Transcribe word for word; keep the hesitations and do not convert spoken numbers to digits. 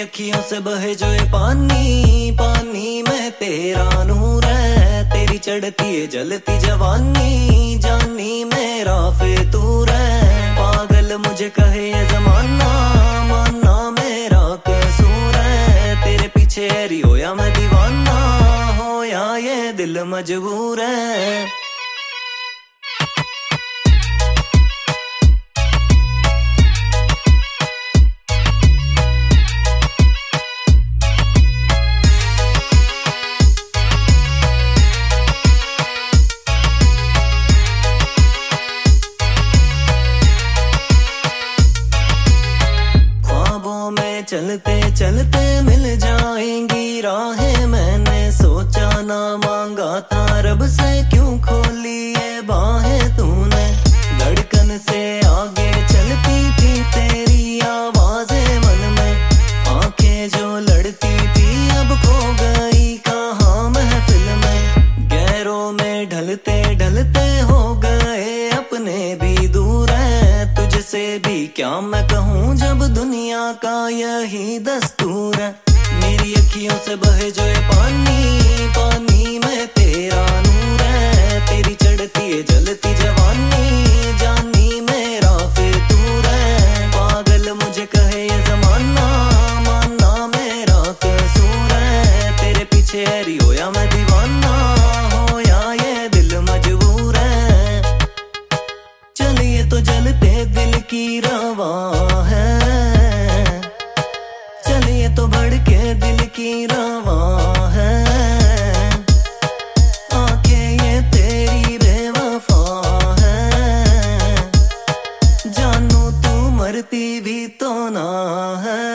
अखियों से बहे जो ये पानी, पानी में तेरा नूर है। तेरी चढ़ती है जलती जवानी, जानी मेरा फितूर है। पागल मुझे कहे ये जमाना, मानना मेरा कसूर है। तेरे पीछे हैरी होया मैं दीवाना, होया ये दिल मजबूर है। चलते चलते मिल जाएंगी राहें, मैंने सोचा ना मांगा था रब से, क्यों खोली ये बाहें तूने। धड़कन से आगे चलती थी तेरी आवाजें मन में, आंखें जो लड़ती थी अब खो गई कहाँ महफिल में। गैरों में ढलते ढलते हो गए अपने भी दूर है, तुझसे भी क्या मैं कहूँ जब दुनिया का यही दस्तूर है। मेरी अखियों से बहे जो ये पानी, पानी में तेरा नूर है। तेरी चढ़ती है जलती जवानी, जानी मेरा फितूर है। पागल मुझे कहे ये जमाना, मानना मेरा कसूर है। तेरे पीछे हैरी होया मैं दीवाना, होया ये दिल मजबूर है। चलिए तो जलते दिल की रवा है, चलिए तो भड़के दिल की रवा है। आंखें ये तेरी बेवफा है, जानू तू मरती भी तो ना है।